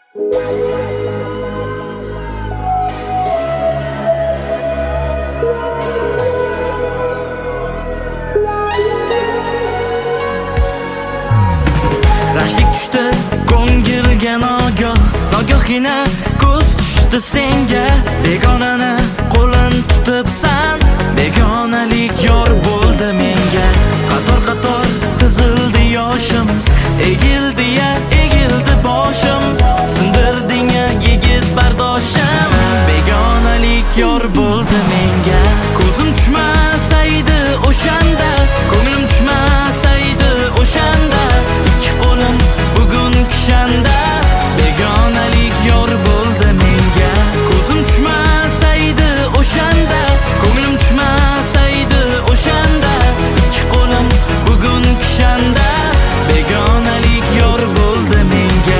G'ashlik tushdi ko'ngilga nogohgina ko'z tushdi senga. Begonani qo'lin tutibsan, begonalik yor bo'ldi menga. Qator qizildi yoshim, egildi-ya egildi boshim. Sindirding-ya yigit bardoshim, begonalik yor bo'ldi menga. Ko'zim tushmasaydi o'shanda, ko'nglim tushmasaydi o'shanda, ikki qo'lim bugun kishanda, begonalik yor bo'ldi menga. Ko'zim tushmasaydi o'shanda, ko'nglim tushmasaydi o'shanda, ikki qo'lim bugun kishanda, begonalik yor bo'ldi menga.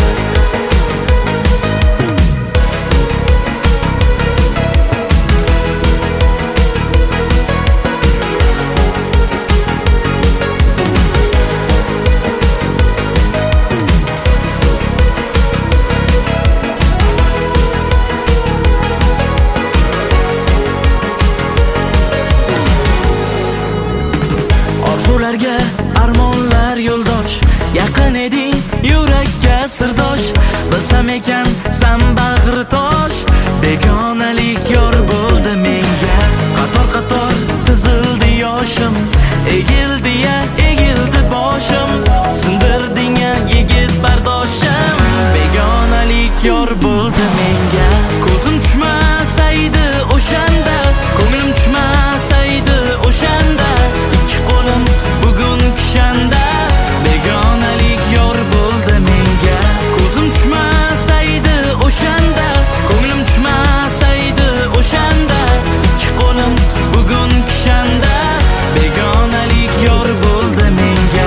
Orzularga armonlar yo'ldosh, yaqin eding yurakka sirdosh. Bilsam ekan san bag'ri tosh, begonalik yor bo'ldi menga. Qator qizildi yoshim, egildi-ya egildi boshim. Sindirding-ya yigit bardoshim, begonalik yor bo'ldi menga. Ko'zim tushmasaydi o'shanda, ko'nglim tushmasaydi o'shanda, ikki qo'lim bugun kishanda, begonalik yor bo'ldi menga. Ko'zim tushmasaydi o'shanda, ko'nglim tushmasaydi o'shanda, ikki qo'lim bugun kishanda, begonalik yor bo'ldi menga.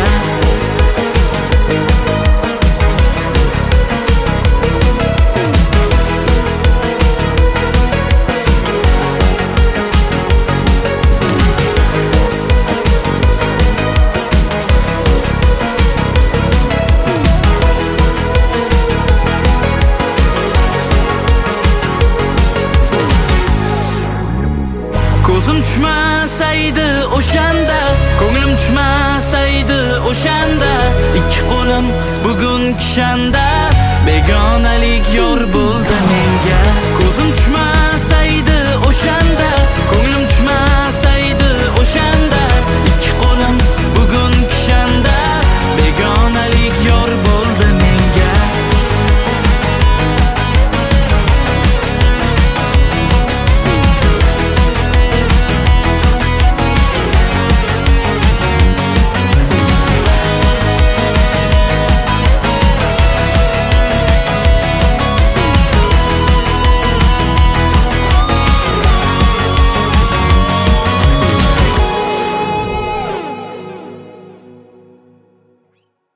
Ko'zim tushmasaydi o'shanda, ko'nglim tushmasaydi o'shanda, ikki qo'lim bugun kishanda, begonalik yor bo'ldi menga. Ko'zim tushmasaydi